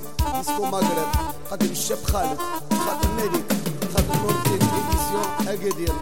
ديسكو مغرب قدم الشاب خالد خاطر ناديك خاطر نور الدين إديسيون أكادير.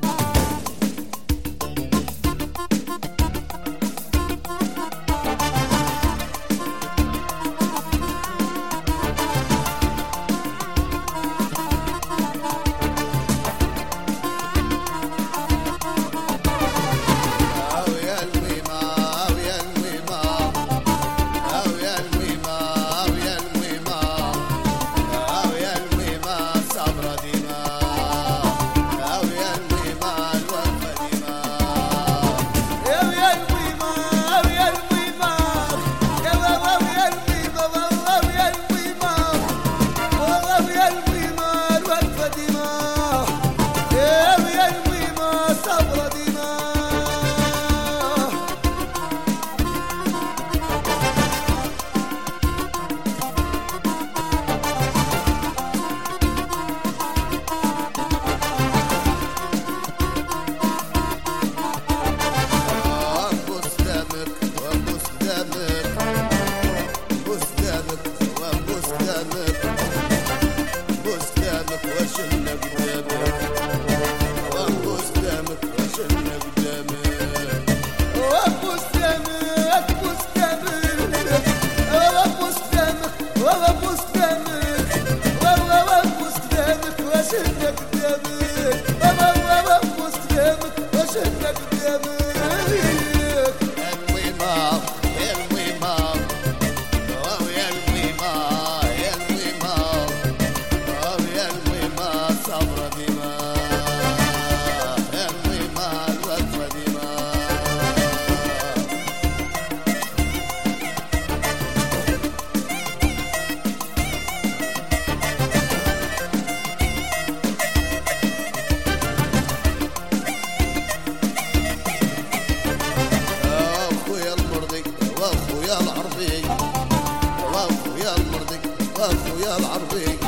واخويا العربي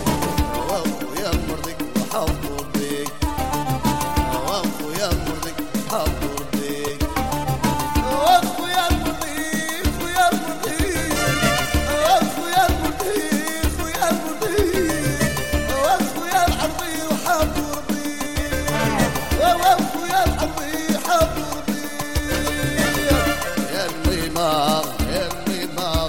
واخويا المرضي وحضر بيك واخويا المرضي حضر بيك واخويا المرضي خويا المرضي واخويا المرضي خويا المرضي واخويا العربي وحضر بيك واخويا العربي حضر بيك يا الميمار يا الميمار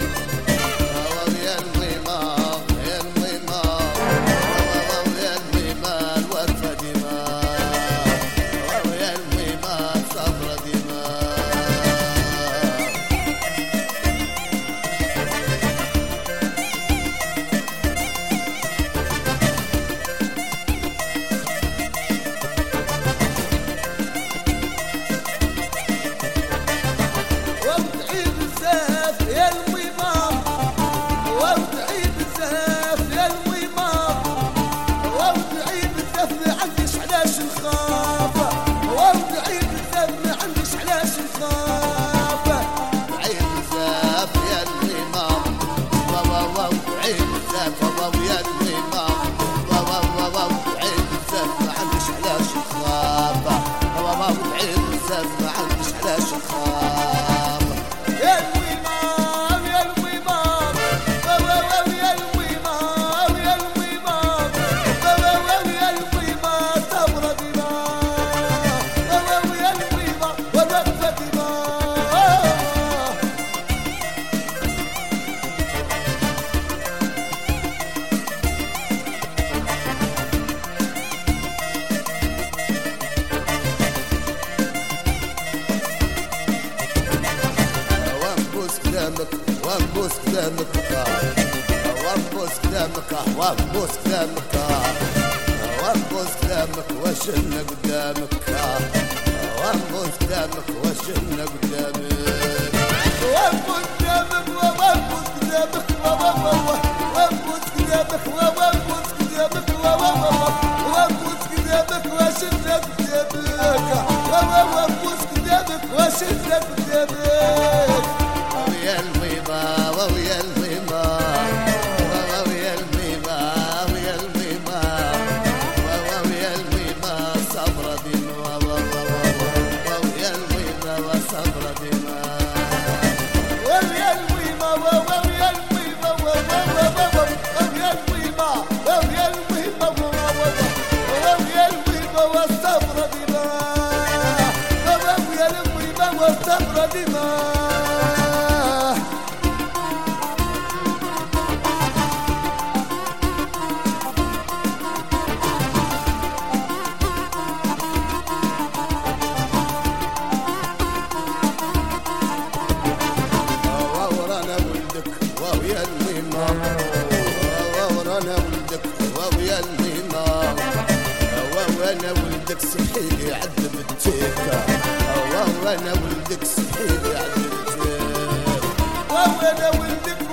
وانبوس قدامك وانبوس قدامك وانبوس قدامك وانبوس قدامك وشلنا قدامك وانبوس قدامك وشلنا قدامك وانبوس قدامك وانبوس قدامك وانبوس قدامك وانبوس قدامك وانبوس قدامك وشلنا قدامك وانبوس قدامك وشلنا قدامك ويا الميمة ويا الميمة ويا الميمة ويا الميمة ويا الميمة صبر ديما ويا الميمة وصبر ديما ويا الميمة ويا الميمة الميمة وانا ولدك ويا الميمة وانا ولدك سحيلي عذب التيكة وانا ولدك سحيلي عذب التيكة وانا ولدك